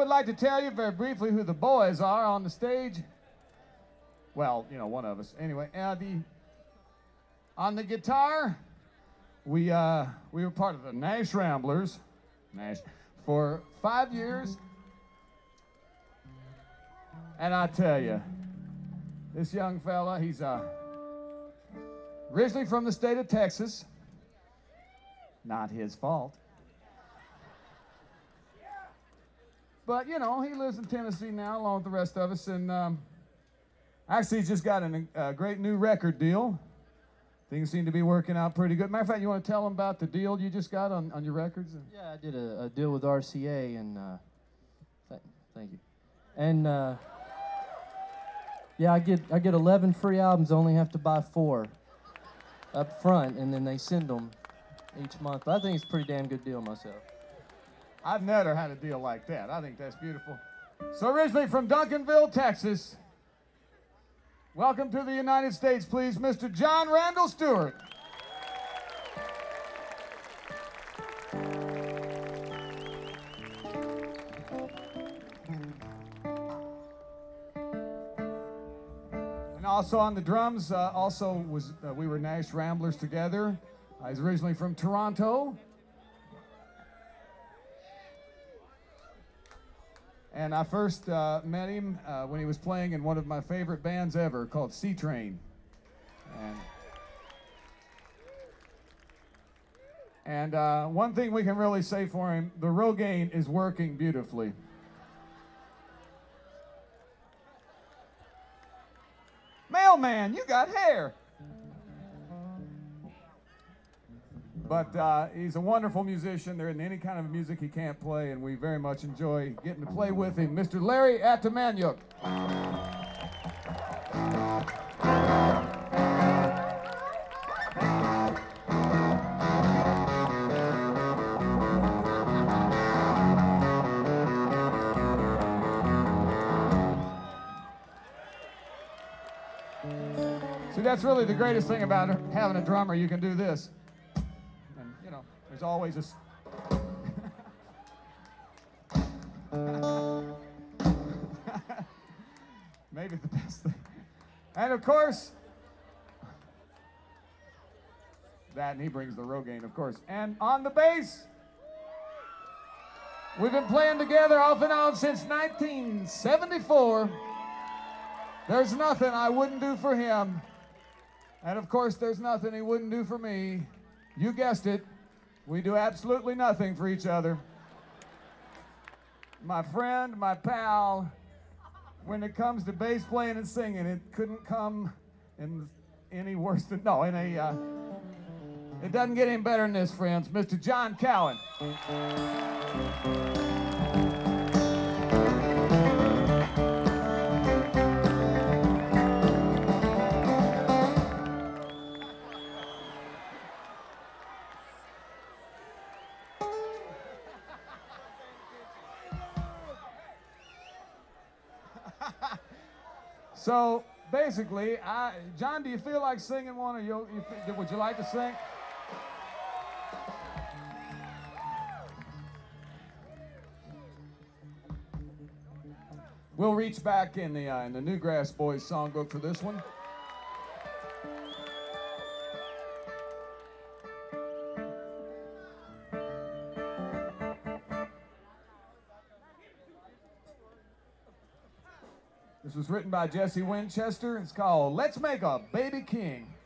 would like to tell you very briefly who the boys are on the stage. Well, you know, one of us. Anyway, on the guitar, we were part of the Nash Ramblers for 5 years. And I tell you, this young fella, he's originally from the state of Texas. Not his fault. But, you know, he lives in Tennessee now, along with the rest of us. And actually, he's just got a great new record deal. Things seem to be working out pretty good. Matter of fact, you want to tell him about the deal you just got on your records? Yeah, I did a deal with RCA, and thank you. And yeah, I get 11 free albums. I only have to buy 4 up front, and then they send them each month. But I think it's a pretty damn good deal myself. I've never had a deal like that. I think that's beautiful. So originally from Duncanville, Texas, welcome to the United States, please, Mr. John Randall Stewart. And also on the drums, we were Nash Ramblers together. He's originally from Toronto. And I first met him when he was playing in one of my favorite bands ever called C-Train. And one thing we can really say for him, the Rogaine is working beautifully. Mailman, you got hair. But he's a wonderful musician. There isn't any kind of music he can't play, and we very much enjoy getting to play with him. Mr. Larry Atamanyuk. See, that's really the greatest thing about having a drummer. You can do this. There's always a... Maybe the best thing. And of course, that, and he brings the Rogaine, of course. And on the bass, we've been playing together off and on since 1974. There's nothing I wouldn't do for him. And of course, there's nothing he wouldn't do for me. You guessed it. We do absolutely nothing for each other. My friend, my pal, when it comes to bass playing and singing, it couldn't come in any worse than, no, it doesn't get any better than this, friends. Mr. John Cowan. So basically, John, do you feel like singing one, or would you like to sing? We'll reach back in the Newgrass Boys songbook for this one. This was written by Jesse Winchester. It's called Let's Make a Baby King.